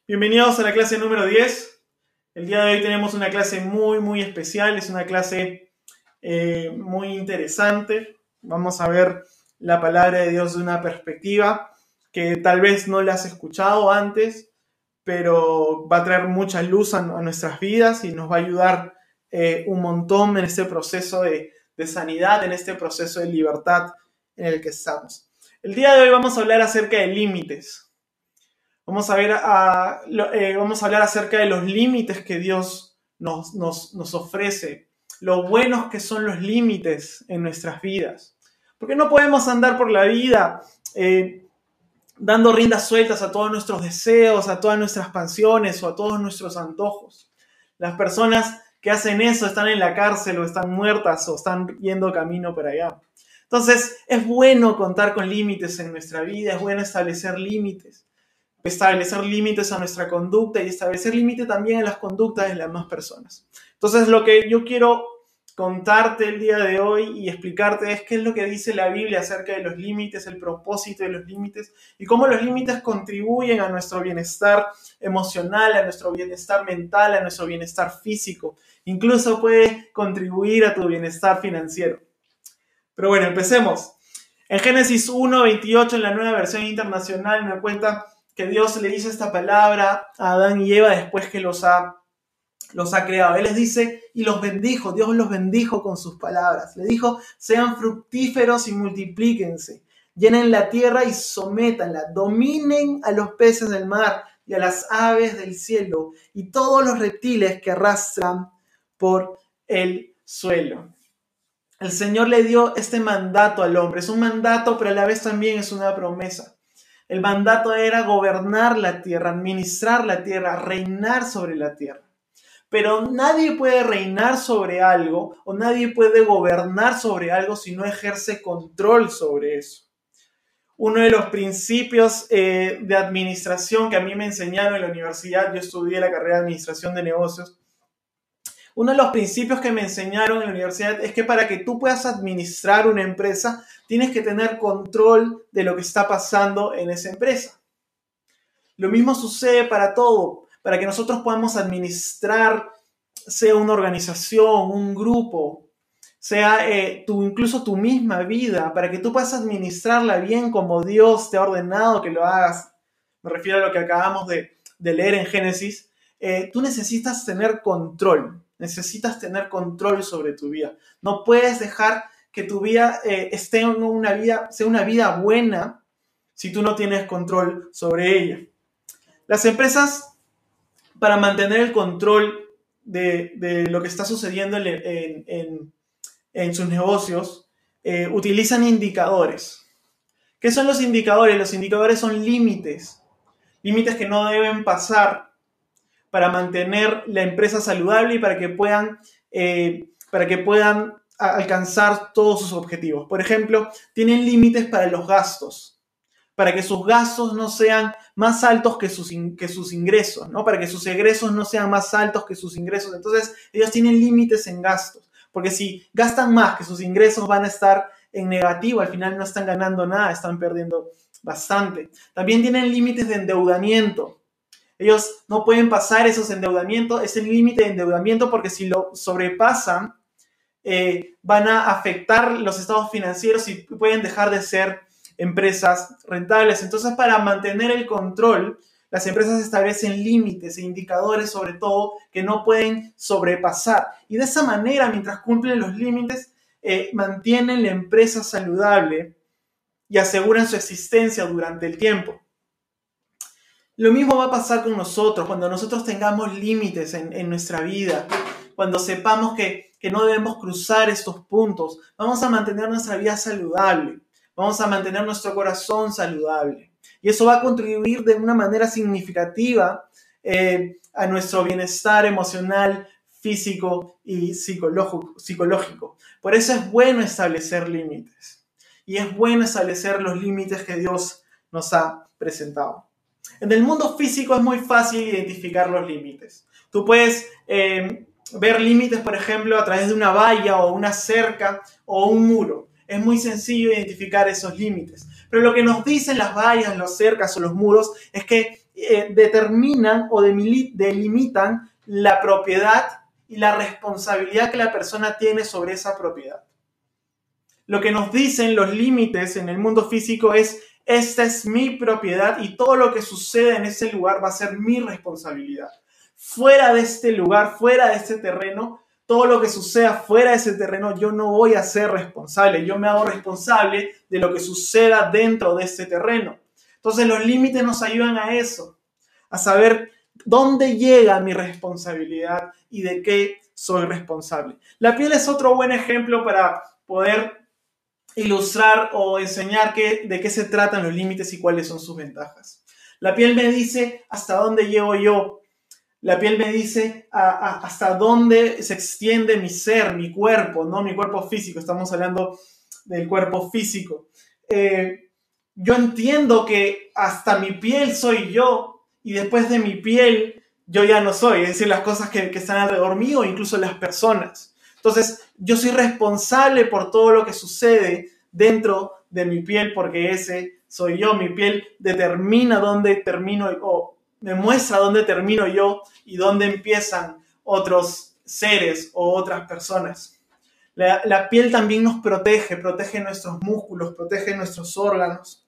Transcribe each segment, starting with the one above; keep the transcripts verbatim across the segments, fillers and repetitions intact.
Bienvenidos a la clase número diez. El día de hoy tenemos una clase muy, muy especial. Es una clase eh, muy interesante. Vamos a ver la palabra de Dios de una perspectiva que tal vez no la has escuchado antes, pero va a traer mucha luz a, a nuestras vidas y nos va a ayudar eh, un montón en este proceso de, de sanidad, en este proceso de libertad en el que estamos. El día de hoy vamos a hablar acerca de límites. Vamos a, ver a, eh, vamos a hablar acerca de los límites que Dios nos, nos, nos ofrece, lo buenos que son los límites en nuestras vidas. Porque no podemos andar por la vida eh, dando riendas sueltas a todos nuestros deseos, a todas nuestras pasiones o a todos nuestros antojos. Las personas que hacen eso están en la cárcel o están muertas o están yendo camino para allá. Entonces, es bueno contar con límites en nuestra vida, es bueno establecer límites. Establecer límites a nuestra conducta y establecer límites también a las conductas de las demás personas. Entonces, lo que yo quiero contarte el día de hoy y explicarte es qué es lo que dice la Biblia acerca de los límites, el propósito de los límites y cómo los límites contribuyen a nuestro bienestar emocional, a nuestro bienestar mental, a nuestro bienestar físico. Incluso puede contribuir a tu bienestar financiero. Pero bueno, empecemos. En Génesis uno veintiocho, en la Nueva Versión Internacional, me cuenta que Dios le dice esta palabra a Adán y Eva después que los ha, los ha creado. Él les dice, y los bendijo, Dios los bendijo con sus palabras. Le dijo, sean fructíferos y multiplíquense, llenen la tierra y sométanla, dominen a los peces del mar y a las aves del cielo y todos los reptiles que arrastran por el suelo. El Señor le dio este mandato al hombre. Es un mandato, pero a la vez también es una promesa. El mandato era gobernar la tierra, administrar la tierra, reinar sobre la tierra. Pero nadie puede reinar sobre algo o nadie puede gobernar sobre algo si no ejerce control sobre eso. Uno de los principios eh, de administración que a mí me enseñaron en la universidad, yo estudié la carrera de administración de negocios, uno de los principios que me enseñaron en la universidad es que para que tú puedas administrar una empresa, tienes que tener control de lo que está pasando en esa empresa. Lo mismo sucede para todo. Para que nosotros podamos administrar, sea una organización, un grupo, sea eh, tu, incluso tu misma vida, para que tú puedas administrarla bien como Dios te ha ordenado que lo hagas. Me refiero a lo que acabamos de, de leer en Génesis. Eh, tú necesitas tener control. Necesitas tener control sobre tu vida. No puedes dejar que tu vida eh, esté en una vida, sea una vida buena si tú no tienes control sobre ella. Las empresas, para mantener el control de, de lo que está sucediendo en, en, en, en sus negocios, eh, utilizan indicadores. ¿Qué son los indicadores? Los indicadores son límites. Límites que no deben pasar para mantener la empresa saludable y para que puedan, eh, para que puedan alcanzar todos sus objetivos. Por ejemplo, tienen límites para los gastos, para que sus gastos no sean más altos que sus, in, que sus ingresos, ¿no? Para que sus egresos no sean más altos que sus ingresos. Entonces, ellos tienen límites en gastos, porque si gastan más que sus ingresos van a estar en negativo, al final no están ganando nada, están perdiendo bastante. También tienen límites de endeudamiento. Ellos no pueden pasar esos endeudamientos, ese límite de endeudamiento, porque si lo sobrepasan, eh, van a afectar los estados financieros y pueden dejar de ser empresas rentables. Entonces, para mantener el control, las empresas establecen límites e indicadores, sobre todo, que no pueden sobrepasar. Y de esa manera, mientras cumplen los límites, eh, mantienen la empresa saludable y aseguran su existencia durante el tiempo. Lo mismo va a pasar con nosotros, cuando nosotros tengamos límites en, en nuestra vida, cuando sepamos que, que no debemos cruzar estos puntos, vamos a mantener nuestra vida saludable, vamos a mantener nuestro corazón saludable. Y eso va a contribuir de una manera significativa eh, a nuestro bienestar emocional, físico y psicológico, psicológico. Por eso es bueno establecer límites. Y es bueno establecer los límites que Dios nos ha presentado. En el mundo físico es muy fácil identificar los límites. Tú puedes eh, ver límites, por ejemplo, a través de una valla o una cerca o un muro. Es muy sencillo identificar esos límites. Pero lo que nos dicen las vallas, las cercas o los muros es que eh, determinan o delimitan la propiedad y la responsabilidad que la persona tiene sobre esa propiedad. Lo que nos dicen los límites en el mundo físico es: esta es mi propiedad y todo lo que suceda en ese lugar va a ser mi responsabilidad. Fuera de este lugar, fuera de este terreno, todo lo que suceda fuera de ese terreno, yo no voy a ser responsable. Yo me hago responsable de lo que suceda dentro de este terreno. Entonces los límites nos ayudan a eso, a saber dónde llega mi responsabilidad y de qué soy responsable. La piel es otro buen ejemplo para poder ilustrar o enseñar qué, de qué se tratan los límites y cuáles son sus ventajas. La piel me dice hasta dónde llego yo. La piel me dice a, a, hasta dónde se extiende mi ser, mi cuerpo, ¿no? Mi cuerpo físico. Estamos hablando del cuerpo físico. Eh, yo entiendo que hasta mi piel soy yo y después de mi piel yo ya no soy. Es decir, las cosas que, que están alrededor mío, incluso las personas. Entonces, yo soy responsable por todo lo que sucede dentro de mi piel porque ese soy yo. Mi piel determina dónde termino o me muestra dónde termino yo y dónde empiezan otros seres o otras personas. La, la piel también nos protege, protege nuestros músculos, protege nuestros órganos.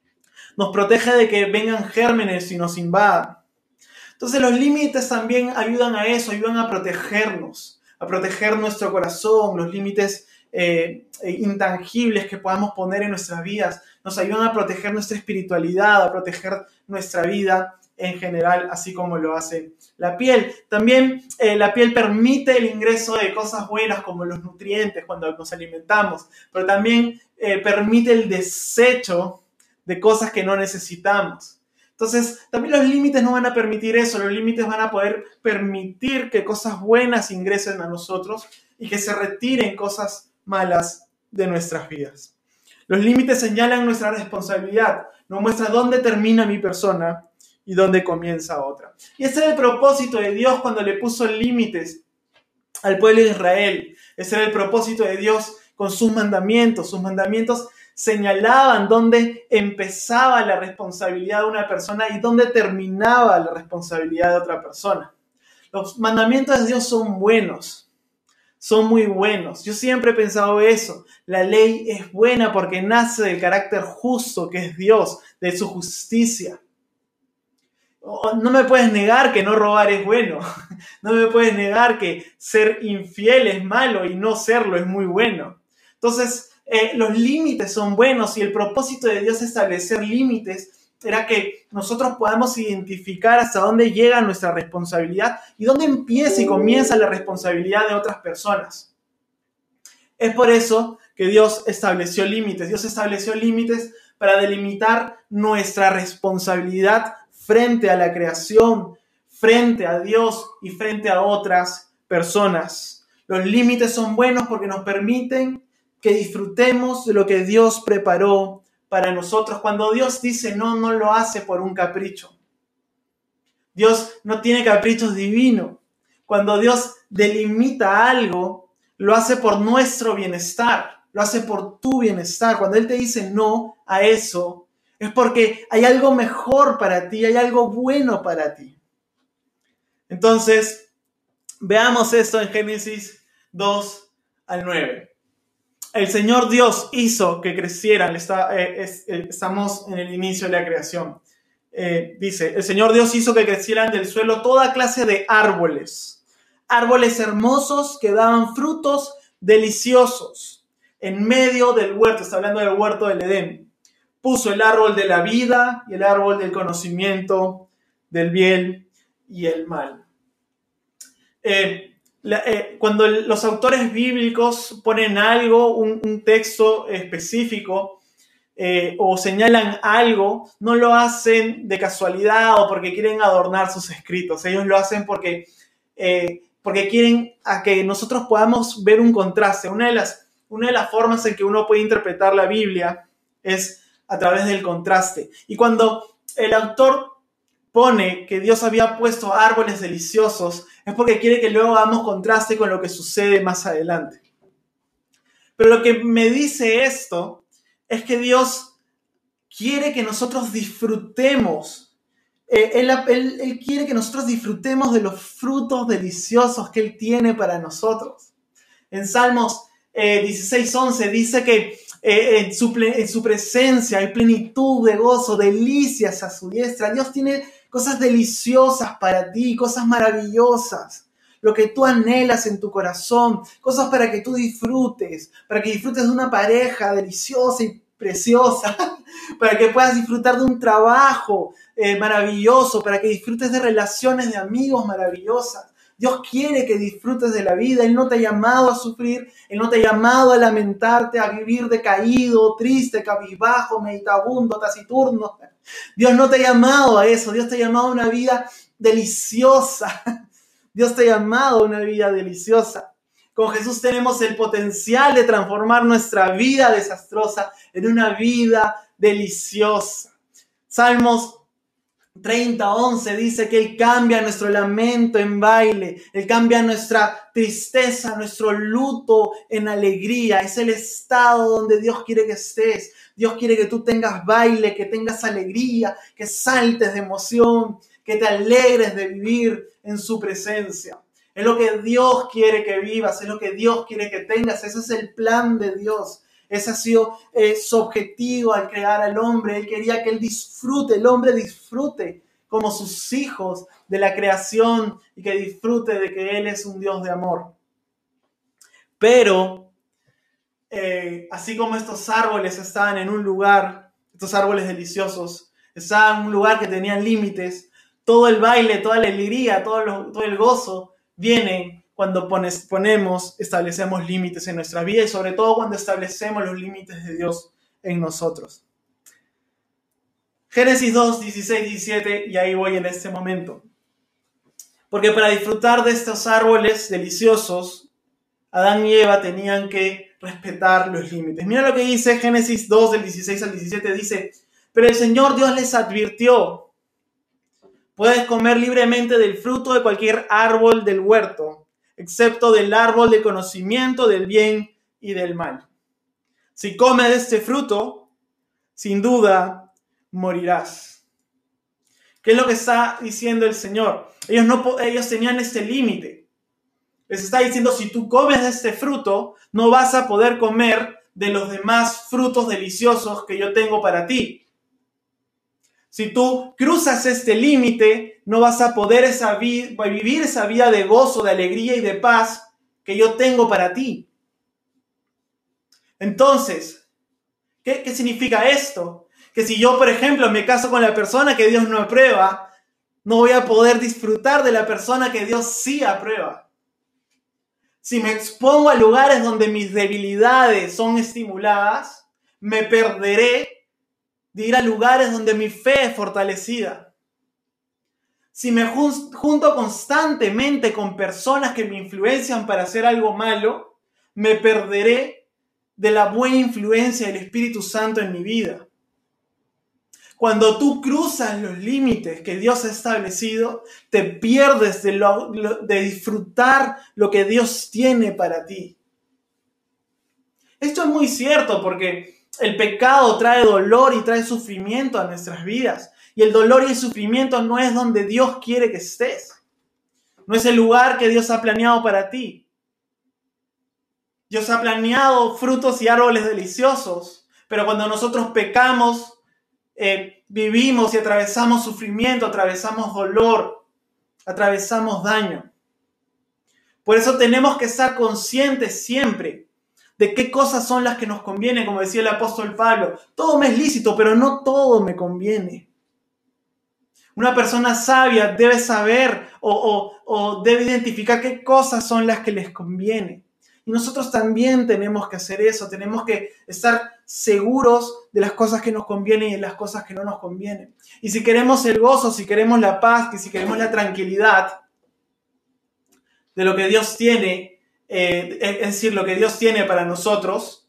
Nos protege de que vengan gérmenes y nos invadan. Entonces los límites también ayudan a eso, ayudan a protegernos, a proteger nuestro corazón, los límites eh, intangibles que podamos poner en nuestras vidas. Nos ayudan a proteger nuestra espiritualidad, a proteger nuestra vida en general, así como lo hace la piel. También eh, la piel permite el ingreso de cosas buenas como los nutrientes cuando nos alimentamos, pero también eh, permite el desecho de cosas que no necesitamos. Entonces, también los límites no van a permitir eso. Los límites van a poder permitir que cosas buenas ingresen a nosotros y que se retiren cosas malas de nuestras vidas. Los límites señalan nuestra responsabilidad, nos muestran dónde termina mi persona y dónde comienza otra. Y ese era el propósito de Dios cuando le puso límites al pueblo de Israel. Ese era el propósito de Dios con sus mandamientos. Sus mandamientos señalaban dónde empezaba la responsabilidad de una persona y dónde terminaba la responsabilidad de otra persona. Los mandamientos de Dios son buenos, son muy buenos. Yo siempre he pensado eso. La ley es buena porque nace del carácter justo que es Dios, de su justicia. No me puedes negar que no robar es bueno. No me puedes negar que ser infiel es malo y no serlo es muy bueno. Entonces, Eh, los límites son buenos y el propósito de Dios establecer límites era que nosotros podamos identificar hasta dónde llega nuestra responsabilidad y dónde empieza y comienza la responsabilidad de otras personas. Es por eso que Dios estableció límites. Dios estableció límites para delimitar nuestra responsabilidad frente a la creación, frente a Dios y frente a otras personas. Los límites son buenos porque nos permiten que disfrutemos de lo que Dios preparó para nosotros. Cuando Dios dice no, no lo hace por un capricho. Dios no tiene caprichos divinos. Cuando Dios delimita algo, lo hace por nuestro bienestar, lo hace por tu bienestar. Cuando Él te dice no a eso, es porque hay algo mejor para ti, hay algo bueno para ti. Entonces, veamos esto en Génesis dos al nueve. El Señor Dios hizo que crecieran. Está, eh, es, eh, estamos en el inicio de la creación. Eh, dice, el Señor Dios hizo que crecieran del suelo toda clase de árboles. Árboles hermosos que daban frutos deliciosos. En medio del huerto, está hablando del huerto del Edén. Puso el árbol de la vida y el árbol del conocimiento del bien y el mal. Eh, La, eh, cuando el, los autores bíblicos ponen algo, un, un texto específico eh, o señalan algo, no lo hacen de casualidad o porque quieren adornar sus escritos. Ellos lo hacen porque, eh, porque quieren a que nosotros podamos ver un contraste. Una de, las, una de las formas en que uno puede interpretar la Biblia es a través del contraste. Y cuando el autor pone que Dios había puesto árboles deliciosos, es porque quiere que luego hagamos contraste con lo que sucede más adelante. Pero lo que me dice esto es que Dios quiere que nosotros disfrutemos Eh, él, él, él quiere que nosotros disfrutemos de los frutos deliciosos que Él tiene para nosotros. En Salmos eh, dieciséis once dice que eh, en, su, en su presencia hay plenitud de gozo, delicias a su diestra. Dios tiene cosas deliciosas para ti, cosas maravillosas. Lo que tú anhelas en tu corazón, cosas para que tú disfrutes, para que disfrutes de una pareja deliciosa y preciosa, para que puedas disfrutar de un trabajo eh, maravilloso, para que disfrutes de relaciones de amigos maravillosas. Dios quiere que disfrutes de la vida. Él no te ha llamado a sufrir, Él no te ha llamado a lamentarte, a vivir decaído, triste, cabizbajo, meditabundo, taciturno. Dios no te ha llamado a eso, Dios te ha llamado a una vida deliciosa. Dios te ha llamado a una vida deliciosa. Con Jesús tenemos el potencial de transformar nuestra vida desastrosa en una vida deliciosa. Salmos treinta, once dice que Él cambia nuestro lamento en baile. Él cambia nuestra tristeza, nuestro luto en alegría. Es el estado donde Dios quiere que estés. Dios quiere que tú tengas baile, que tengas alegría, que saltes de emoción, que te alegres de vivir en su presencia. Es lo que Dios quiere que vivas, es lo que Dios quiere que tengas. Ese es el plan de Dios. Ese ha sido eh, su objetivo al crear al hombre. Él quería que él disfrute, el hombre disfrute como sus hijos de la creación y que disfrute de que Él es un Dios de amor. Pero, eh, así como estos árboles estaban en un lugar, estos árboles deliciosos, estaban en un lugar que tenían límites, todo el baile, toda la alegría, todo, lo, todo el gozo viene cuando pones, ponemos, establecemos límites en nuestra vida y sobre todo cuando establecemos los límites de Dios en nosotros. Génesis dos, dieciséis, diecisiete, y ahí voy en este momento. Porque para disfrutar de estos árboles deliciosos, Adán y Eva tenían que respetar los límites. Mira lo que dice Génesis dos, del dieciséis al diecisiete, dice: pero el Señor Dios les advirtió: puedes comer libremente del fruto de cualquier árbol del huerto, excepto del árbol del conocimiento del bien y del mal. Si comes de este fruto, sin duda morirás. ¿Qué es lo que está diciendo el Señor? Ellos, no, ellos tenían este límite. Les está diciendo: si tú comes de este fruto, no vas a poder comer de los demás frutos deliciosos que yo tengo para ti. Si tú cruzas este límite, no vas a poder esa vi- vivir esa vida de gozo, de alegría y de paz que yo tengo para ti. Entonces, ¿qué, qué significa esto? Que si yo, por ejemplo, me caso con la persona que Dios no aprueba, no voy a poder disfrutar de la persona que Dios sí aprueba. Si me expongo a lugares donde mis debilidades son estimuladas, me perderé de ir a lugares donde mi fe es fortalecida. Si me junto constantemente con personas que me influencian para hacer algo malo, me perderé de la buena influencia del Espíritu Santo en mi vida. Cuando tú cruzas los límites que Dios ha establecido, te pierdes de, lo, de disfrutar lo que Dios tiene para ti. Esto es muy cierto porque el pecado trae dolor y trae sufrimiento a nuestras vidas. Y el dolor y el sufrimiento no es donde Dios quiere que estés. No es el lugar que Dios ha planeado para ti. Dios ha planeado frutos y árboles deliciosos, pero cuando nosotros pecamos, eh, vivimos y atravesamos sufrimiento, atravesamos dolor, atravesamos daño. Por eso tenemos que estar conscientes siempre de qué cosas son las que nos convienen, como decía el apóstol Pablo. Todo me es lícito, pero no todo me conviene. Una persona sabia debe saber o, o, o debe identificar qué cosas son las que les conviene. Y nosotros también tenemos que hacer eso, tenemos que estar seguros de las cosas que nos convienen y de las cosas que no nos convienen. Y si queremos el gozo, si queremos la paz, y si queremos la tranquilidad de lo que Dios tiene, eh, es decir, lo que Dios tiene para nosotros,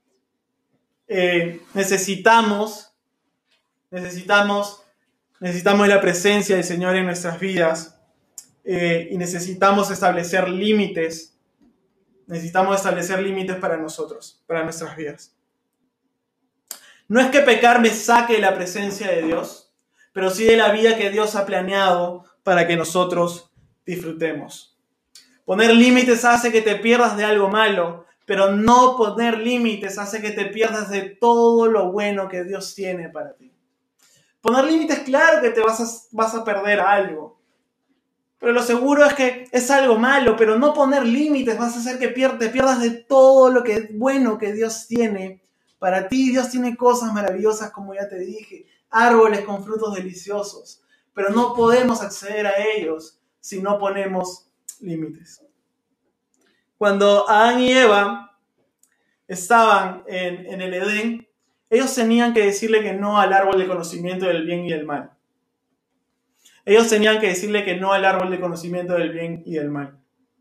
eh, necesitamos, necesitamos, necesitamos la presencia del Señor en nuestras vidas eh, y necesitamos establecer límites. Necesitamos establecer límites para nosotros, para nuestras vidas. No es que pecar me saque de la presencia de Dios, pero sí de la vida que Dios ha planeado para que nosotros disfrutemos. Poner límites hace que te pierdas de algo malo, pero no poner límites hace que te pierdas de todo lo bueno que Dios tiene para ti. Poner límites, claro que te vas a, vas a perder algo, pero lo seguro es que es algo malo, pero no poner límites vas a hacer que pier- te pierdas de todo lo que bueno que Dios tiene para ti. Dios tiene cosas maravillosas, como ya te dije, árboles con frutos deliciosos, pero no podemos acceder a ellos si no ponemos límites. Cuando Adán y Eva estaban en, en el Edén, ellos tenían que decirle que no al árbol de conocimiento del bien y del mal. Ellos tenían que decirle que no al árbol de conocimiento del bien y del mal.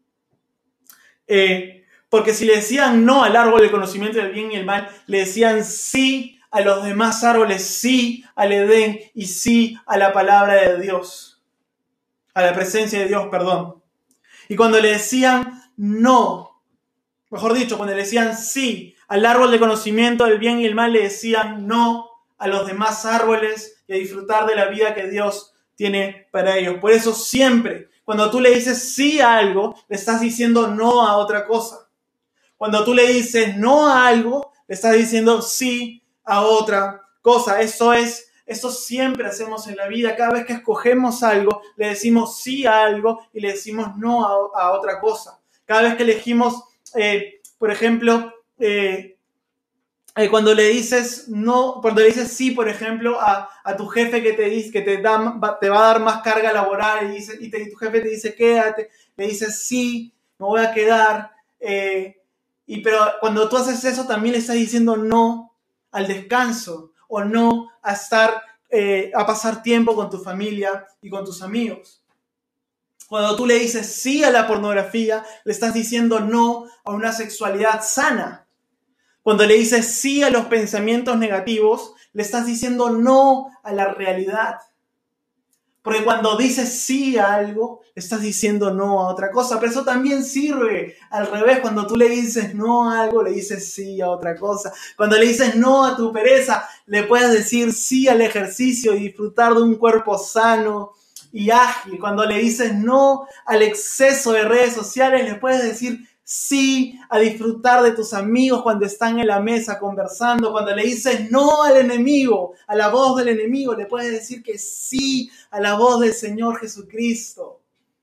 Eh, porque si le decían no al árbol de conocimiento del bien y el mal, le decían sí a los demás árboles, sí al Edén y sí a la palabra de Dios. A la presencia de Dios, perdón. Y cuando le decían no, mejor dicho, cuando le decían sí al árbol de conocimiento del bien y el mal, le decían no a los demás árboles y a disfrutar de la vida que Dios tiene para ellos. Por eso siempre, cuando tú le dices sí a algo, le estás diciendo no a otra cosa. Cuando tú le dices no a algo, le estás diciendo sí a otra cosa. Eso es, eso siempre hacemos en la vida. Cada vez que escogemos algo, le decimos sí a algo y le decimos no a, a otra cosa. Cada vez que elegimos, eh, por ejemplo, eh, Eh, cuando le dices no, cuando le dices sí, por ejemplo, a, a tu jefe que te dice que te, da, te va a dar más carga laboral y, dice, y, te, y tu jefe te dice quédate, le dices sí, me voy a quedar, eh, y, pero cuando tú haces eso también le estás diciendo no al descanso o no a estar, eh, a pasar tiempo con tu familia y con tus amigos. Cuando tú le dices sí a la pornografía, le estás diciendo no a una sexualidad sana. Cuando le dices sí a los pensamientos negativos, le estás diciendo no a la realidad. Porque cuando dices sí a algo, le estás diciendo no a otra cosa. Pero eso también sirve al revés. Cuando tú le dices no a algo, le dices sí a otra cosa. Cuando le dices no a tu pereza, le puedes decir sí al ejercicio y disfrutar de un cuerpo sano y ágil. Cuando le dices no al exceso de redes sociales, le puedes decir sí a disfrutar de tus amigos cuando están en la mesa conversando. Cuando le dices no al enemigo, a la voz del enemigo, le puedes decir que sí a la voz del Señor Jesucristo.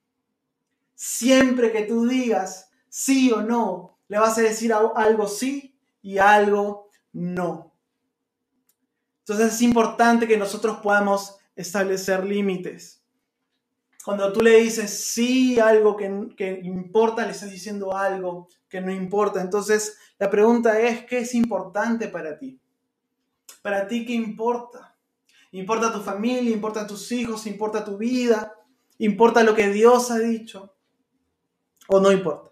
Siempre que tú digas sí o no, le vas a decir algo sí y algo no. Entonces es importante que nosotros podamos establecer límites. Cuando tú le dices sí a algo que, que importa, le estás diciendo algo que no importa. Entonces, la pregunta es, ¿qué es importante para ti? ¿Para ti qué importa? ¿Importa tu familia? ¿Importa tus hijos? ¿Importa tu vida? ¿Importa lo que Dios ha dicho? ¿O no importa?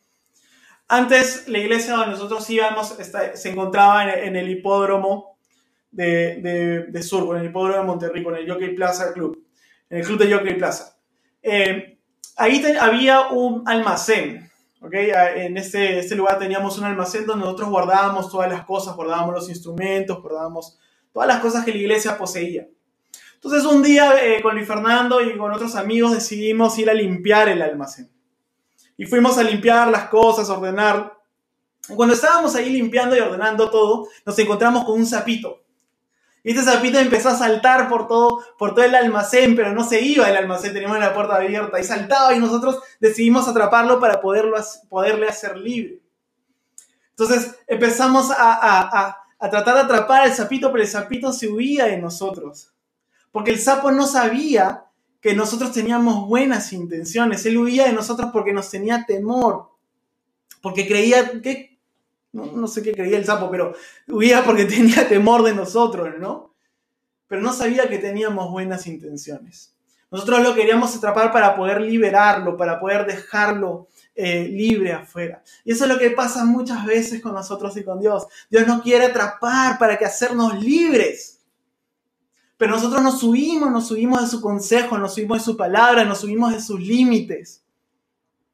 Antes, la iglesia donde nosotros íbamos está, se encontraba en, en el hipódromo de, de, de Surco, en el hipódromo de Monterrico, en el Jockey Plaza Club. En el club de Jockey Plaza. Eh, ahí te, había un almacén, ¿okay? En este, este lugar teníamos un almacén donde nosotros guardábamos todas las cosas, guardábamos los instrumentos, guardábamos todas las cosas que la iglesia poseía. Entonces un día eh, con Luis Fernando y con otros amigos decidimos ir a limpiar el almacén. Y fuimos a limpiar las cosas, ordenar. Y cuando estábamos ahí limpiando y ordenando todo, nos encontramos con un sapito. Y este sapito empezó a saltar por todo, por todo el almacén, pero no se iba del almacén, teníamos la puerta abierta, y saltaba y nosotros decidimos atraparlo para poderlo, poderle hacer libre. Entonces empezamos a, a, a, a tratar de atrapar al sapito, pero el sapito se huía de nosotros. Porque el sapo no sabía que nosotros teníamos buenas intenciones, él huía de nosotros porque nos tenía temor, porque creía que... No, no sé qué creía el sapo, pero huía porque tenía temor de nosotros, ¿no? Pero no sabía que teníamos buenas intenciones. Nosotros lo queríamos atrapar para poder liberarlo, para poder dejarlo eh, libre afuera. Y eso es lo que pasa muchas veces con nosotros y con Dios. Dios nos quiere atrapar para que hacernos libres. Pero nosotros nos subimos, nos subimos de su consejo, nos subimos de su palabra, nos subimos de sus límites.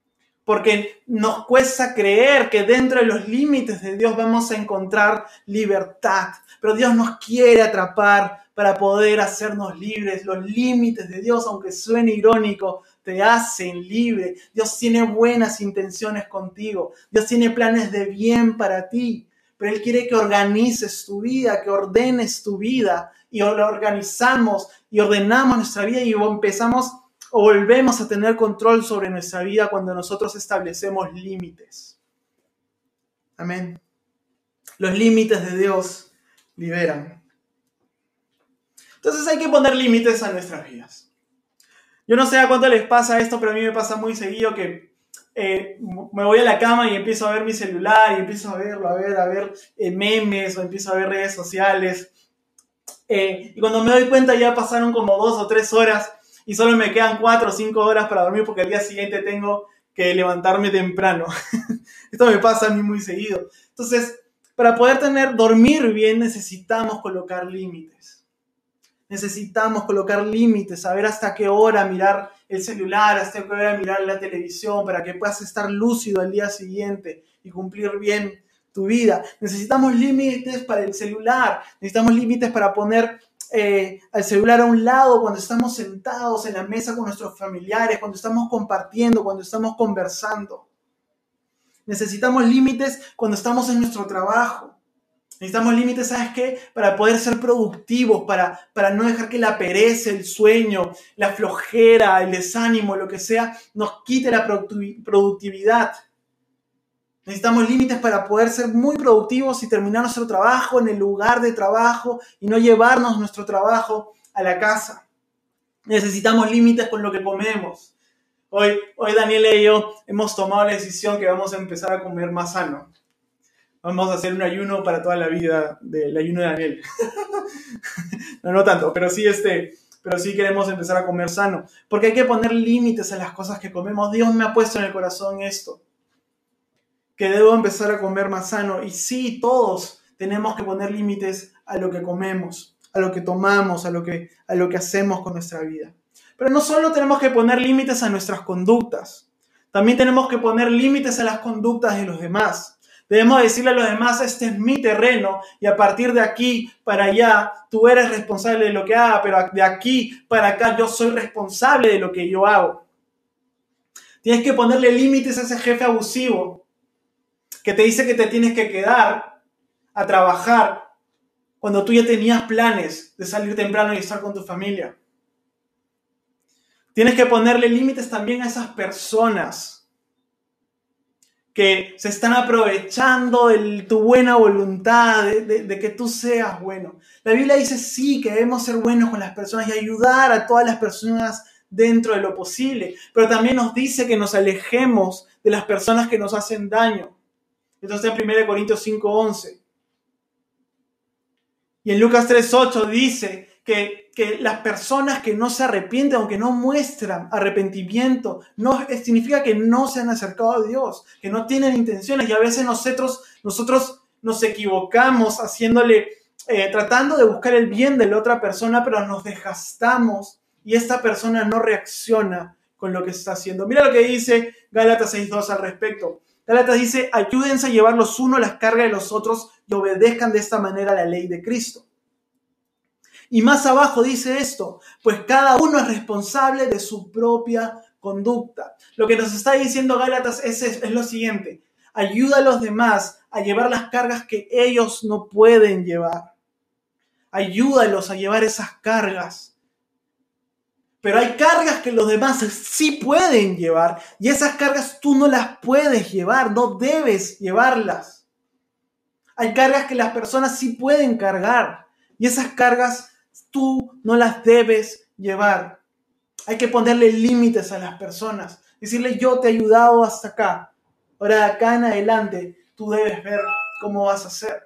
porque nos cuesta creer que dentro de los límites de Dios vamos a encontrar libertad. Pero Dios nos quiere atrapar para poder hacernos libres. Los límites de Dios, aunque suene irónico, te hacen libre. Dios tiene buenas intenciones contigo. Dios tiene planes de bien para ti. Pero Él quiere que organices tu vida, que ordenes tu vida. Y lo organizamos y ordenamos nuestra vida y empezamos o volvemos a tener control sobre nuestra vida cuando nosotros establecemos límites. Amén. Los límites de Dios liberan. Entonces hay que poner límites a nuestras vidas. Yo no sé a cuánto les pasa esto, pero a mí me pasa muy seguido que eh, me voy a la cama y empiezo a ver mi celular y empiezo a verlo, a ver, a ver eh, memes o empiezo a ver redes sociales. Eh, y cuando me doy cuenta ya pasaron como dos o tres horas y solo me quedan cuatro o cinco horas para dormir porque al día siguiente tengo que levantarme temprano. Esto me pasa a mí muy seguido. Entonces, para poder tener, dormir bien necesitamos colocar límites. Necesitamos colocar límites, saber hasta qué hora mirar el celular, hasta qué hora mirar la televisión, para que puedas estar lúcido al día siguiente y cumplir bien tu vida. Necesitamos límites para el celular, necesitamos límites para poner eh, al celular a un lado cuando estamos sentados en la mesa con nuestros familiares, cuando estamos compartiendo, cuando estamos conversando. Necesitamos límites cuando estamos en nuestro trabajo. Necesitamos límites, ¿sabes qué? Para poder ser productivos, para, para no dejar que la pereza, el sueño, la flojera, el desánimo, lo que sea, nos quite la productividad. Necesitamos límites para poder ser muy productivos y terminar nuestro trabajo en el lugar de trabajo y no llevarnos nuestro trabajo a la casa. Necesitamos límites con lo que comemos. Hoy, hoy Daniela y yo hemos tomado la decisión que vamos a empezar a comer más sano. Vamos a hacer un ayuno para toda la vida del ayuno de Daniel. no, no tanto, pero sí, este, pero sí queremos empezar a comer sano. Porque hay que poner límites a las cosas que comemos. Dios me ha puesto en el corazón esto. Que debo empezar a comer más sano. Y sí, todos tenemos que poner límites a lo que comemos, a lo que tomamos, a lo que, a lo que hacemos con nuestra vida. Pero no solo tenemos que poner límites a nuestras conductas, también tenemos que poner límites a las conductas de los demás. Debemos decirle a los demás, este es mi terreno y a partir de aquí para allá tú eres responsable de lo que haga, pero de aquí para acá yo soy responsable de lo que yo hago. Tienes que ponerle límites a ese jefe abusivo que te dice que te tienes que quedar a trabajar cuando tú ya tenías planes de salir temprano y estar con tu familia. Tienes que ponerle límites también a esas personas que se están aprovechando de tu buena voluntad, de, de, de que tú seas bueno. La Biblia dice sí, que debemos ser buenos con las personas y ayudar a todas las personas dentro de lo posible, pero también nos dice que nos alejemos de las personas que nos hacen daño. Entonces en primera Corintios cinco once. Y en Lucas tres ocho dice que, que las personas que no se arrepienten, aunque no muestran arrepentimiento, no significa que no se han acercado a Dios, que no tienen intenciones. Y a veces nosotros, nosotros nos equivocamos haciéndole, eh, tratando de buscar el bien de la otra persona, pero nos desgastamos y esta persona no reacciona con lo que está haciendo. Mira lo que dice Gálatas seis dos al respecto. Gálatas dice, ayúdense a llevar los unos las cargas de los otros y obedezcan de esta manera la ley de Cristo. Y más abajo dice esto, pues cada uno es responsable de su propia conducta. Lo que nos está diciendo Gálatas es, es, es lo siguiente, ayuda a los demás a llevar las cargas que ellos no pueden llevar. Ayúdalos a llevar esas cargas. Pero hay cargas que los demás sí pueden llevar y esas cargas tú no las puedes llevar, no debes llevarlas. Hay cargas que las personas sí pueden cargar y esas cargas tú no las debes llevar. Hay que ponerle límites a las personas, decirle yo te he ayudado hasta acá, ahora de acá en adelante tú debes ver cómo vas a hacer.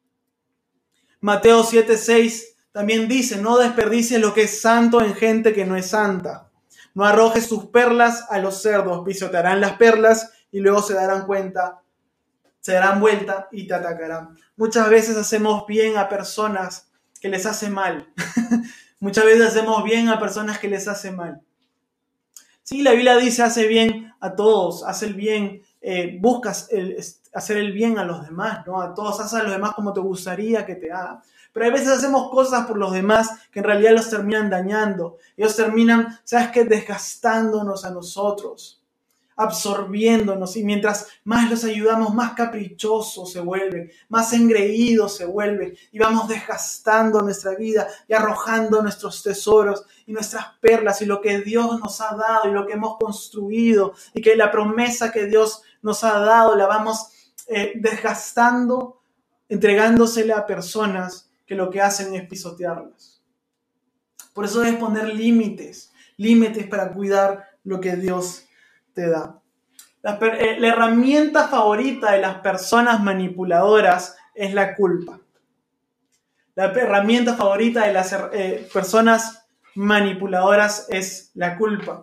Mateo siete seis también dice, no desperdicies lo que es santo en gente que no es santa. No arrojes tus perlas a los cerdos, pisotearán las perlas y luego se darán cuenta, se darán vuelta y te atacarán. Muchas veces hacemos bien a personas que les hace mal. Muchas veces hacemos bien a personas que les hace mal. Sí, la Biblia dice, hace bien a todos, hace el bien, eh, buscas el, hacer el bien a los demás, ¿no? A todos, haz a los demás como te gustaría que te hagan. Pero a veces hacemos cosas por los demás que en realidad los terminan dañando. Ellos terminan, ¿sabes qué? Desgastándonos a nosotros, absorbiéndonos, y mientras más los ayudamos, más caprichosos se vuelven, más engreídos se vuelven, y vamos desgastando nuestra vida y arrojando nuestros tesoros y nuestras perlas y lo que Dios nos ha dado y lo que hemos construido, y que la promesa que Dios nos ha dado la vamos eh, desgastando, entregándosela a personas que lo que hacen es pisotearlas. Por eso debes poner límites, límites para cuidar lo que Dios te da. La, eh, la herramienta favorita de las personas manipuladoras es la culpa. La herramienta favorita de las eh, personas manipuladoras es la culpa.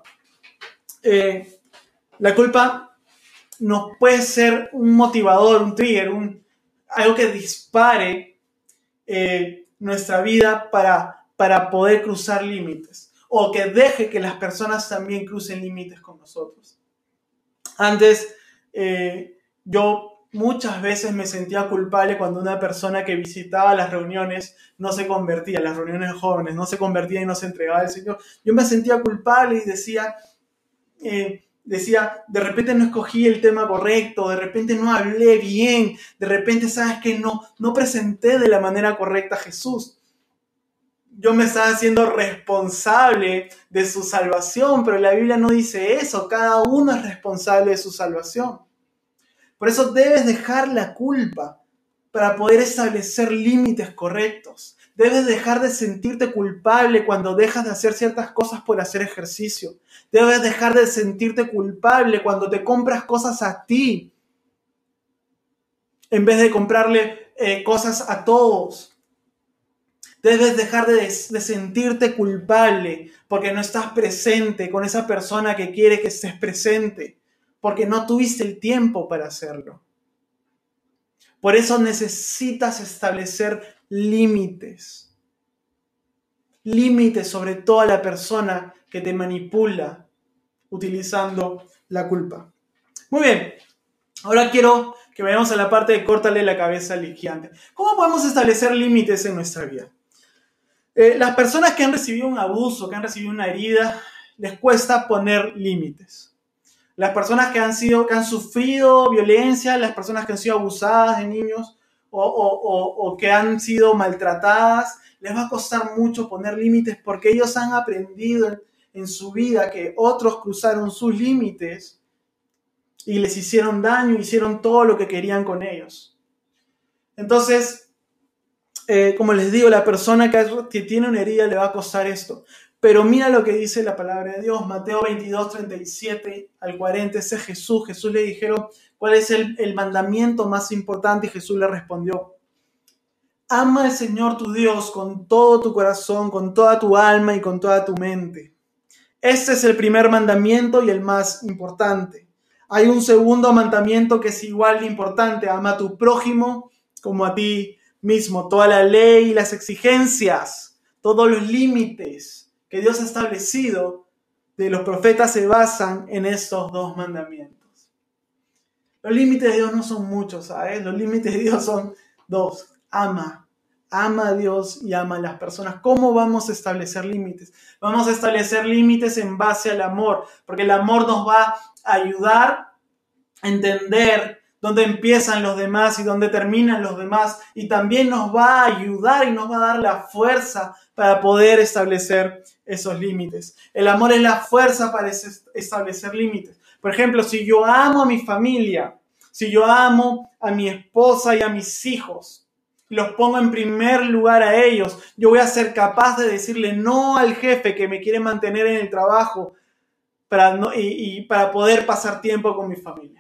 Eh, la culpa nos puede ser un motivador, un trigger, un, algo que dispare eh, nuestra vida para, para poder cruzar límites, o que deje que las personas también crucen límites con nosotros. Antes, eh, yo muchas veces me sentía culpable cuando una persona que visitaba las reuniones no se convertía, las reuniones de jóvenes, no se convertía y no se entregaba al Señor. Yo me sentía culpable y decía, eh, decía, de repente no escogí el tema correcto, de repente no hablé bien, de repente, ¿sabes qué? No, no presenté de la manera correcta a Jesús. Yo me estaba haciendo responsable de su salvación, pero la Biblia no dice eso. Cada uno es responsable de su salvación. Por eso debes dejar la culpa para poder establecer límites correctos. Debes dejar de sentirte culpable cuando dejas de hacer ciertas cosas por hacer ejercicio. Debes dejar de sentirte culpable cuando te compras cosas a ti, en vez de comprarle eh, cosas a todos. Debes dejar de, de sentirte culpable porque no estás presente con esa persona que quiere que estés presente, porque no tuviste el tiempo para hacerlo. Por eso necesitas establecer límites. Límites sobre toda la persona que te manipula utilizando la culpa. Muy bien, ahora quiero que vayamos a la parte de córtale la cabeza al gigante. ¿Cómo podemos establecer límites en nuestra vida? Eh, las personas que han recibido un abuso, que han recibido una herida, les cuesta poner límites. Las personas que han sido, que han sufrido violencia, las personas que han sido abusadas de niños o, o, o, o que han sido maltratadas, les va a costar mucho poner límites porque ellos han aprendido en, en su vida que otros cruzaron sus límites y les hicieron daño, hicieron todo lo que querían con ellos. Entonces, Eh, como les digo, la persona que, que tiene una herida le va a costar esto. Pero mira lo que dice la palabra de Dios, Mateo veintidós, treinta y siete al cuarenta, ese Jesús. Jesús le dijeron, ¿cuál es el, el mandamiento más importante? Y Jesús le respondió, ama al Señor tu Dios con todo tu corazón, con toda tu alma y con toda tu mente. Este es el primer mandamiento y el más importante. Hay un segundo mandamiento que es igual de importante, ama a tu prójimo como a ti mismo. Toda la ley y las exigencias, todos los límites que Dios ha establecido de los profetas se basan en estos dos mandamientos. Los límites de Dios no son muchos, ¿sabes? Los límites de Dios son dos. Ama, ama a Dios y ama a las personas. ¿Cómo vamos a establecer límites? Vamos a establecer límites en base al amor, porque el amor nos va a ayudar a entender dónde empiezan los demás y dónde terminan los demás, y también nos va a ayudar y nos va a dar la fuerza para poder establecer esos límites. El amor es la fuerza para establecer límites. Por ejemplo, si yo amo a mi familia, si yo amo a mi esposa y a mis hijos, los pongo en primer lugar a ellos, yo voy a ser capaz de decirle no al jefe que me quiere mantener en el trabajo para no, y, y para poder pasar tiempo con mi familia.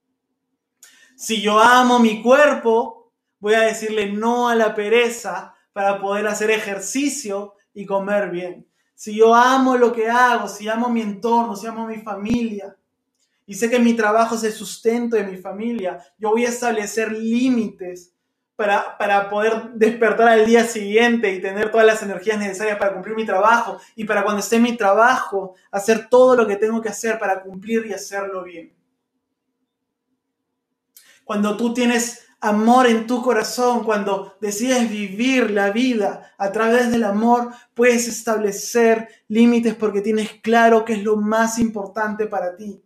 Si yo amo mi cuerpo, voy a decirle no a la pereza para poder hacer ejercicio y comer bien. Si yo amo lo que hago, si amo mi entorno, si amo mi familia, y sé que mi trabajo es el sustento de mi familia, yo voy a establecer límites para, para poder despertar al día siguiente y tener todas las energías necesarias para cumplir mi trabajo, y para cuando esté en mi trabajo, hacer todo lo que tengo que hacer para cumplir y hacerlo bien. Cuando tú tienes amor en tu corazón, cuando decides vivir la vida a través del amor, puedes establecer límites porque tienes claro qué es lo más importante para ti.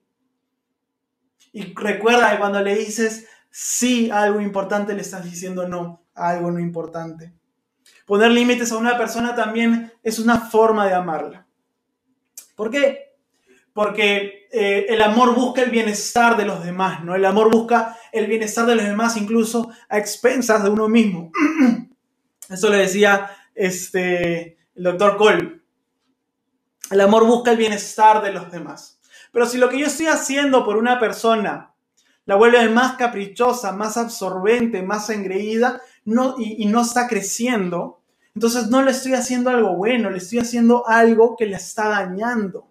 Y recuerda que cuando le dices sí a algo importante, le estás diciendo no a algo no importante. Poner límites a una persona también es una forma de amarla. ¿Por qué? Porque eh, el amor busca el bienestar de los demás, ¿no? El amor busca el bienestar de los demás incluso a expensas de uno mismo. Eso le decía este, el doctor Cole. El amor busca el bienestar de los demás. Pero si lo que yo estoy haciendo por una persona la vuelve más caprichosa, más absorbente, más engreída no, y, y no está creciendo, entonces no le estoy haciendo algo bueno, le estoy haciendo algo que le está dañando.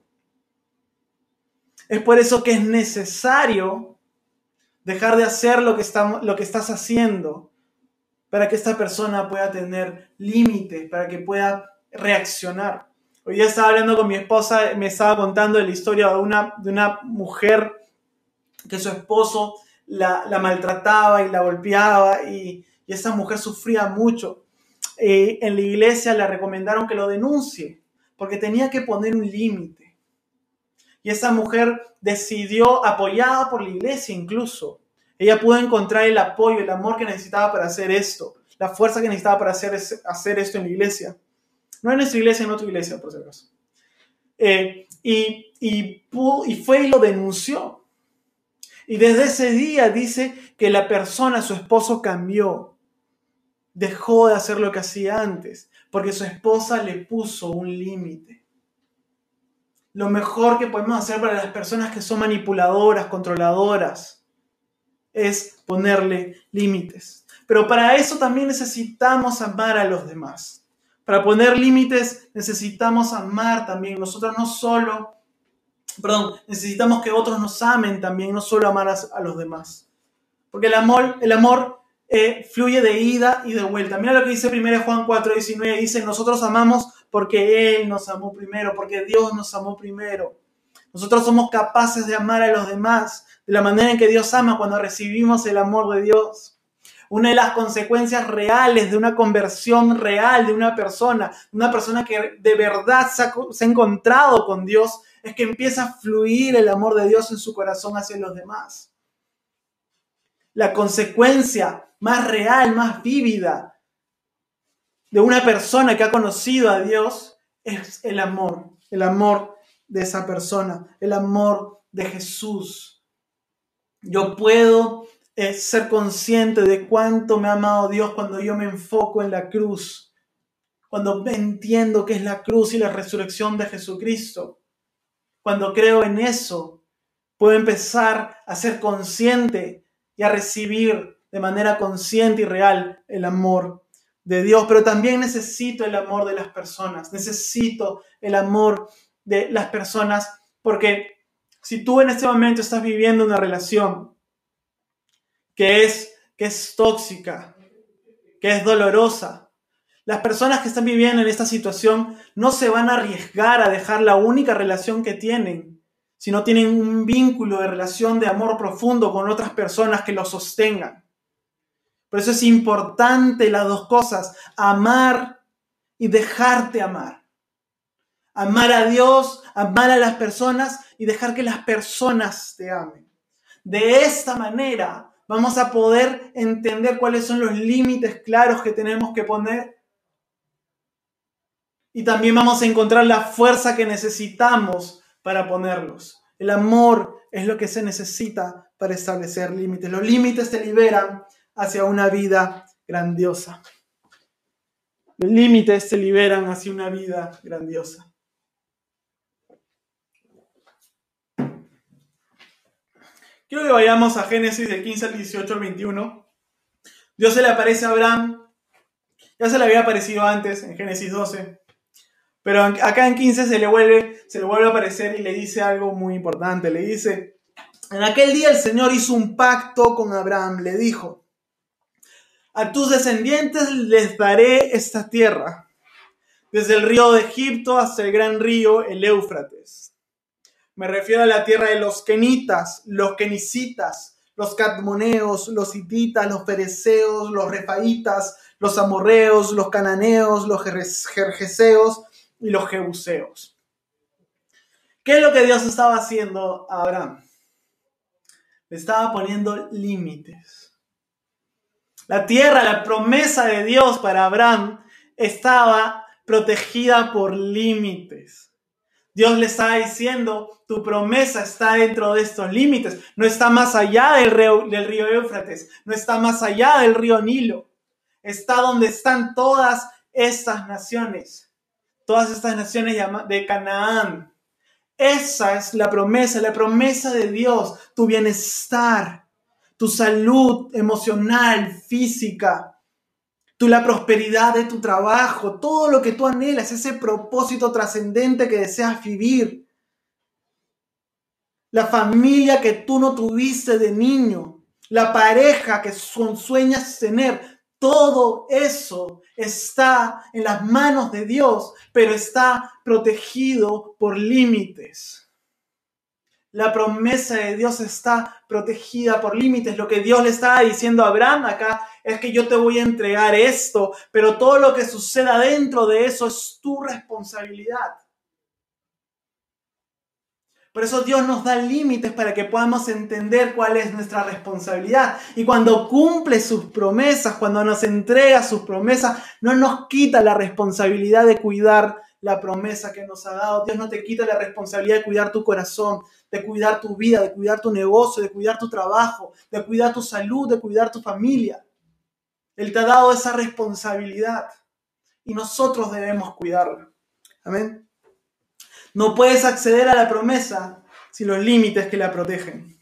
Es por eso que es necesario dejar de hacer lo que, está, lo que estás haciendo para que esta persona pueda tener límites, para que pueda reaccionar. Hoy día estaba hablando con mi esposa, me estaba contando de la historia de una, de una mujer que su esposo la, la maltrataba y la golpeaba y, y esa mujer sufría mucho. Eh, en la iglesia le recomendaron que lo denuncie porque tenía que poner un límite. Y esa mujer decidió, apoyada por la iglesia incluso, ella pudo encontrar el apoyo, el amor que necesitaba para hacer esto, la fuerza que necesitaba para hacer, hacer esto en la iglesia. No en nuestra iglesia, en otra iglesia, por si acaso. Eh, y, y, y fue y lo denunció. Y desde ese día dice que la persona, su esposo, cambió. Dejó de hacer lo que hacía antes, porque su esposa le puso un límite. Lo mejor que podemos hacer para las personas que son manipuladoras, controladoras, es ponerle límites. Pero para eso también necesitamos amar a los demás. Para poner límites necesitamos amar también. Nosotros no solo... Perdón, necesitamos que otros nos amen también, no solo amar a, a los demás. Porque el amor, el amor eh, fluye de ida y de vuelta. Mira lo que dice primero Juan cuatro diecinueve. Dice, nosotros amamos porque Él nos amó primero, porque Dios nos amó primero. Nosotros somos capaces de amar a los demás de la manera en que Dios ama cuando recibimos el amor de Dios. Una de las consecuencias reales de una conversión real de una persona, una persona que de verdad se ha, se ha encontrado con Dios, es que empieza a fluir el amor de Dios en su corazón hacia los demás. La consecuencia más real, más vívida de una persona que ha conocido a Dios es el amor, el amor de esa persona, el amor de Jesús. Yo puedo eh, ser consciente de cuánto me ha amado Dios cuando yo me enfoco en la cruz, cuando entiendo qué es la cruz y la resurrección de Jesucristo. Cuando creo en eso, puedo empezar a ser consciente y a recibir de manera consciente y real el amor de Dios. Pero también necesito el amor de las personas. Necesito el amor de las personas porque si tú en este momento estás viviendo una relación que es, que es tóxica, que es dolorosa, las personas que están viviendo en esta situación no se van a arriesgar a dejar la única relación que tienen, si no tienen un vínculo de relación de amor profundo con otras personas que los sostengan. Por eso es importante las dos cosas, amar y dejarte amar. Amar a Dios, amar a las personas y dejar que las personas te amen. De esta manera vamos a poder entender cuáles son los límites claros que tenemos que poner. Y también vamos a encontrar la fuerza que necesitamos para ponerlos. El amor es lo que se necesita para establecer límites. Los límites te liberan hacia una vida grandiosa. Los límites te liberan hacia una vida grandiosa. Quiero que vayamos a Génesis del quince al dieciocho al veintiuno. Dios se le aparece a Abraham. Ya se le había aparecido antes en Génesis doce. Pero acá en quince se le, vuelve, se le vuelve a aparecer y le dice algo muy importante. Le dice, en aquel día el Señor hizo un pacto con Abraham. Le dijo, A tus descendientes les daré esta tierra, desde el río de Egipto hasta el gran río, el Éufrates. Me refiero a la tierra de los kenitas, los kenicitas, los cadmoneos, los hititas, los fereceos, los refaitas, los amorreos, los cananeos, los jerjeseos y los jebuseos. ¿Qué es lo que Dios estaba haciendo a Abraham? Le estaba poniendo límites. La tierra, la promesa de Dios para Abraham estaba protegida por límites. Dios le estaba diciendo, tu promesa está dentro de estos límites. No está más allá del río, del río Éufrates. No está más allá del río Nilo. Está donde están todas estas naciones. Todas estas naciones de Canaán. Esa es la promesa, la promesa de Dios. Tu bienestar, tu salud emocional, física, tu, la prosperidad de tu trabajo, todo lo que tú anhelas, ese propósito trascendente que deseas vivir. La familia que tú no tuviste de niño, la pareja que sueñas tener, todo eso está en las manos de Dios, pero está protegido por límites. La promesa de Dios está protegida por límites. Lo que Dios le estaba diciendo a Abraham acá es que yo te voy a entregar esto, pero todo lo que suceda dentro de eso es tu responsabilidad. Por eso Dios nos da límites para que podamos entender cuál es nuestra responsabilidad. Y cuando cumple sus promesas, cuando nos entrega sus promesas, no nos quita la responsabilidad de cuidar la promesa que nos ha dado. Dios no te quita la responsabilidad de cuidar tu corazón, de cuidar tu vida, de cuidar tu negocio, de cuidar tu trabajo, de cuidar tu salud, de cuidar tu familia. Él te ha dado esa responsabilidad y nosotros debemos cuidarla. Amén. No puedes acceder a la promesa sin los límites que la protegen.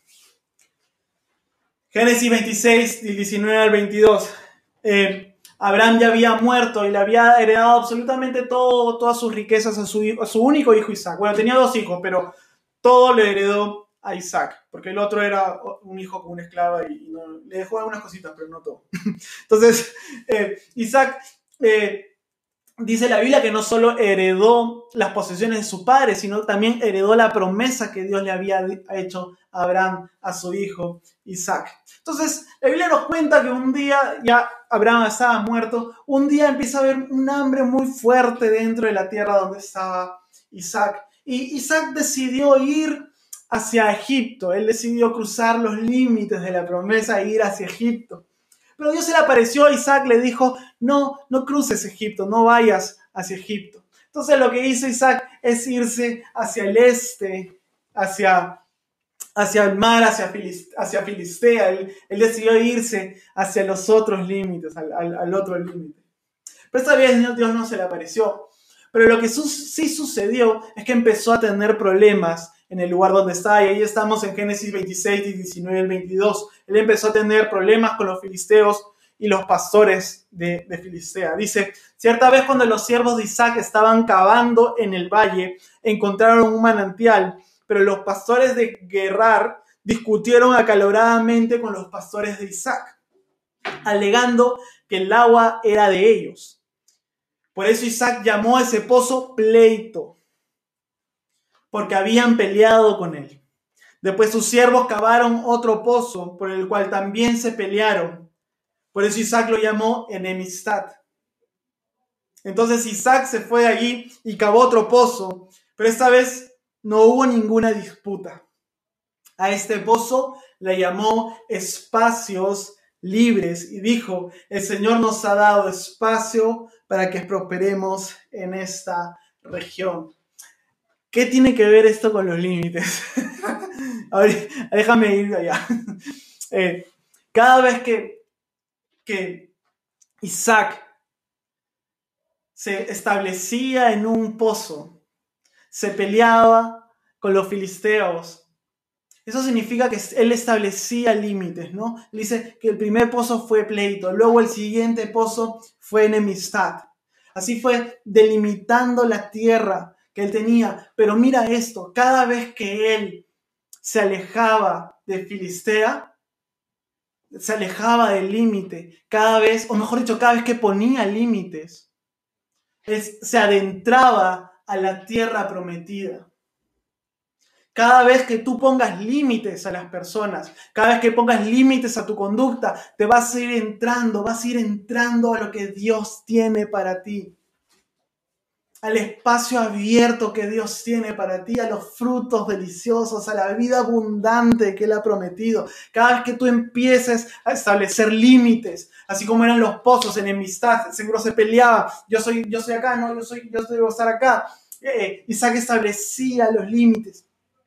Génesis veintiséis, del diecinueve al veintidós. Eh, Abraham ya había muerto y le había heredado absolutamente todo, todas sus riquezas a su, a su único hijo Isaac. Bueno, tenía dos hijos, pero todo le heredó a Isaac, porque el otro era un hijo con una esclava y no, le dejó algunas cositas, pero no todo. Entonces, eh, Isaac... Eh, Dice la Biblia que no solo heredó las posesiones de su padre, sino también heredó la promesa que Dios le había hecho a Abraham, a su hijo Isaac. Entonces, la Biblia nos cuenta que un día, ya Abraham estaba muerto, un día empieza a haber un hambre muy fuerte dentro de la tierra donde estaba Isaac. Y Isaac decidió ir hacia Egipto. Él decidió cruzar los límites de la promesa e ir hacia Egipto. Pero Dios se le apareció a Isaac, le dijo, no, no cruces Egipto, no vayas hacia Egipto. Entonces lo que hizo Isaac es irse hacia el este, hacia, hacia el mar, hacia, Filist, hacia Filistea. Él, él decidió irse hacia los otros límites, al, al, al otro límite. Pero esta vez Dios no se le apareció. Pero lo que su, sí sucedió es que empezó a tener problemas en el lugar donde está, y ahí estamos en Génesis veintiséis, diecinueve al veintidós. Él empezó a tener problemas con los filisteos y los pastores de, de Filistea. Dice, cierta vez cuando los siervos de Isaac estaban cavando en el valle, encontraron un manantial, pero los pastores de Gerar discutieron acaloradamente con los pastores de Isaac, alegando que el agua era de ellos. Por eso Isaac llamó a ese pozo pleito, porque habían peleado con él. Después sus siervos cavaron otro pozo, por el cual también se pelearon. Por eso Isaac lo llamó enemistad. Entonces Isaac se fue de allí y cavó otro pozo, pero esta vez no hubo ninguna disputa. A este pozo le llamó espacios libres y dijo, el Señor nos ha dado espacio para que prosperemos en esta región. ¿Qué tiene que ver esto con los límites? A ver, déjame ir allá. Eh, cada vez que, que Isaac se establecía en un pozo, se peleaba con los filisteos, eso significa que él establecía límites, ¿no? Él dice que el primer pozo fue pleito, luego el siguiente pozo fue enemistad. Así fue delimitando la tierra que él tenía. Pero mira esto, cada vez que él se alejaba de Filistea, se alejaba del límite, cada vez, o mejor dicho, cada vez que ponía límites, es, se adentraba a la tierra prometida. Cada vez que tú pongas límites a las personas, cada vez que pongas límites a tu conducta, te vas a ir entrando, vas a ir entrando a lo que Dios tiene para ti. Al espacio abierto que Dios tiene para ti, a los frutos deliciosos, a la vida abundante que Él ha prometido. Cada vez que tú empieces a establecer límites, así como eran los pozos, enemistad, seguro se peleaba, yo soy, yo soy acá, no, yo soy, yo debo estar acá. Eh, Isaac establecía los límites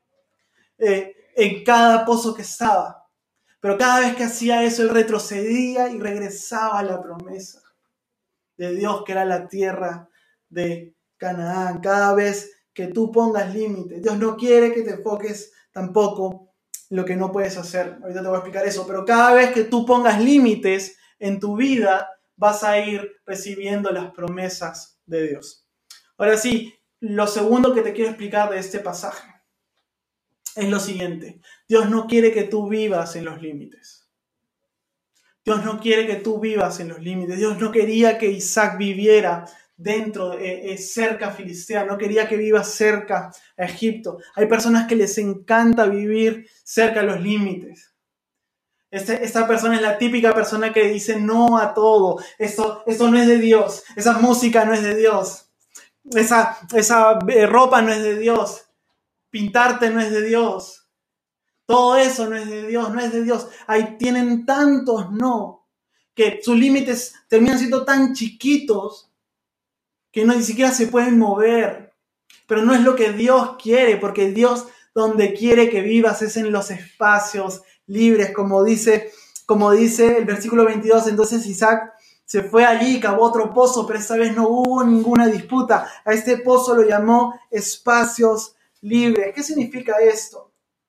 eh, en cada pozo que estaba. Pero cada vez que hacía eso, él retrocedía y regresaba a la promesa de Dios, que era la tierra de Canaán. Cada vez que tú pongas límites, Dios no quiere que te enfoques tampoco en lo que no puedes hacer. Ahorita te voy a explicar eso, pero cada vez que tú pongas límites en tu vida, vas a ir recibiendo las promesas de Dios. Ahora sí, lo segundo que te quiero explicar de este pasaje es lo siguiente. Dios no quiere que tú vivas en los límites. Dios no quiere que tú vivas en los límites. Dios no quería que Isaac viviera dentro, eh, eh, cerca a Filistea. No quería que viva cerca a Egipto. Hay personas que les encanta vivir cerca a los límites. Este, esta persona es la típica persona que dice no a todo. Esto, esto no es de Dios. Esa música no es de Dios. Esa, esa eh, ropa no es de Dios. Pintarte no es de Dios. Todo eso no es de Dios, no es de Dios. Ahí tienen tantos no, que sus límites terminan siendo tan chiquitos que no ni siquiera se pueden mover. Pero no es lo que Dios quiere, porque Dios donde quiere que vivas es en los espacios libres, como dice, como dice el versículo veintidós. Entonces Isaac se fue allí, cavó otro pozo, pero esta vez no hubo ninguna disputa. A este pozo lo llamó espacios libres. ¿Qué significa esto?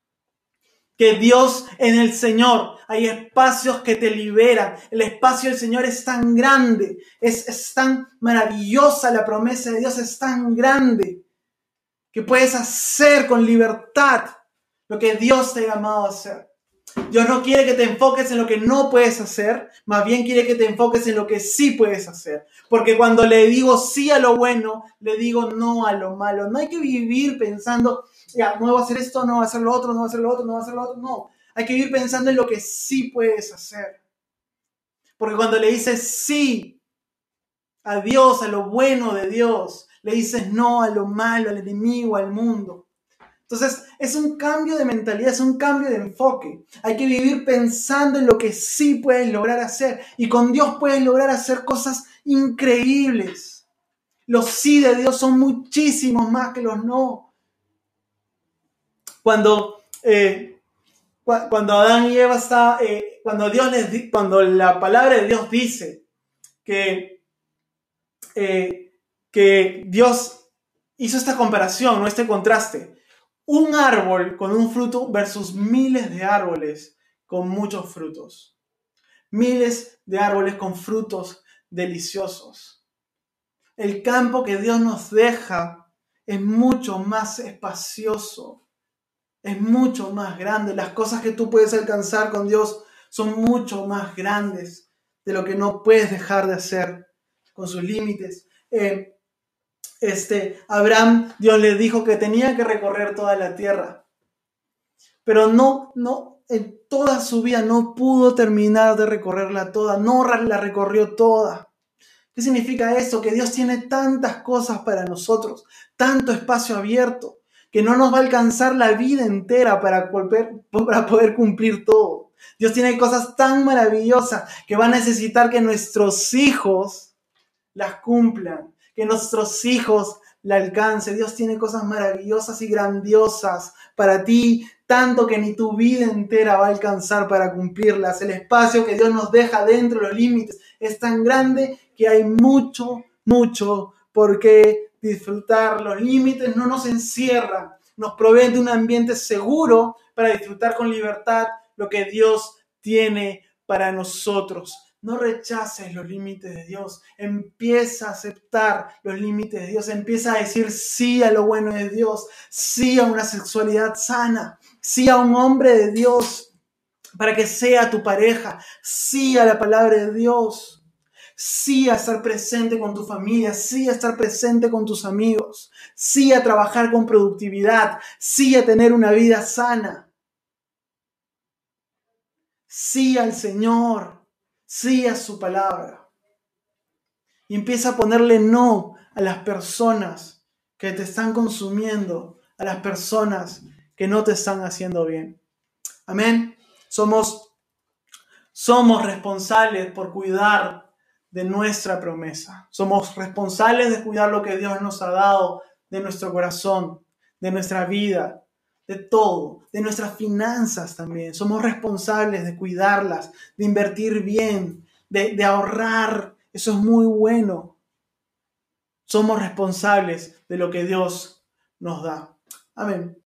Que Dios en el Señor hay espacios que te liberan. El espacio del Señor es tan grande, es, es tan maravillosa, la promesa de Dios es tan grande que puedes hacer con libertad lo que Dios te ha llamado a hacer. Dios no quiere que te enfoques en lo que no puedes hacer, más bien quiere que te enfoques en lo que sí puedes hacer. Porque cuando le digo sí a lo bueno, le digo no a lo malo. No hay que vivir pensando, ya, no voy a hacer esto, no voy a hacer lo otro, no voy a hacer lo otro, no voy a hacer lo otro. No, hay que vivir pensando en lo que sí puedes hacer. Porque cuando le dices sí a Dios, a lo bueno de Dios, le dices no a lo malo, al enemigo, al mundo. Entonces, es un cambio de mentalidad, es un cambio de enfoque. Hay que vivir pensando en lo que sí puedes lograr hacer. Y con Dios puedes lograr hacer cosas increíbles. Los sí de Dios son muchísimos más que los no. Cuando, eh, cu- cuando Adán y Eva está, eh, cuando Dios les di- cuando la palabra de Dios dice que, eh, que Dios hizo esta comparación, ¿no? Este contraste. Un árbol con un fruto versus miles de árboles con muchos frutos. Miles de árboles con frutos deliciosos. El campo que Dios nos deja es mucho más espacioso. Es mucho más grande. Las cosas que tú puedes alcanzar con Dios son mucho más grandes de lo que no puedes dejar de hacer con sus límites. Eh, Este, Abraham, Dios le dijo que tenía que recorrer toda la tierra, pero no, no, en toda su vida no pudo terminar de recorrerla toda, no la recorrió toda. ¿Qué significa esto? Que Dios tiene tantas cosas para nosotros, tanto espacio abierto, que no nos va a alcanzar la vida entera para poder, para poder cumplir todo. Dios tiene cosas tan maravillosas que va a necesitar que nuestros hijos las cumplan, que nuestros hijos la alcancen. Dios tiene cosas maravillosas y grandiosas para ti, tanto que ni tu vida entera va a alcanzar para cumplirlas. El espacio que Dios nos deja dentro de los límites es tan grande que hay mucho, mucho por qué disfrutar. Los límites no nos encierran, nos proveen de un ambiente seguro para disfrutar con libertad lo que Dios tiene para nosotros. No rechaces los límites de Dios. Empieza a aceptar los límites de Dios. Empieza a decir sí a lo bueno de Dios. Sí a una sexualidad sana. Sí a un hombre de Dios. para que sea tu pareja. Sí a la palabra de Dios. Sí a estar presente con tu familia. Sí a estar presente con tus amigos. Sí a trabajar con productividad. Sí a tener una vida sana. Sí al Señor. Sí a su palabra. Y empieza a ponerle no a las personas que te están consumiendo, a las personas que no te están haciendo bien. Amén. Somos, somos responsables por cuidar de nuestra promesa. Somos responsables de cuidar lo que Dios nos ha dado, de nuestro corazón, de nuestra vida, de todo, de nuestras finanzas también. Somos responsables de cuidarlas, de invertir bien, de, de ahorrar. Eso es muy bueno. Somos responsables de lo que Dios nos da. Amén.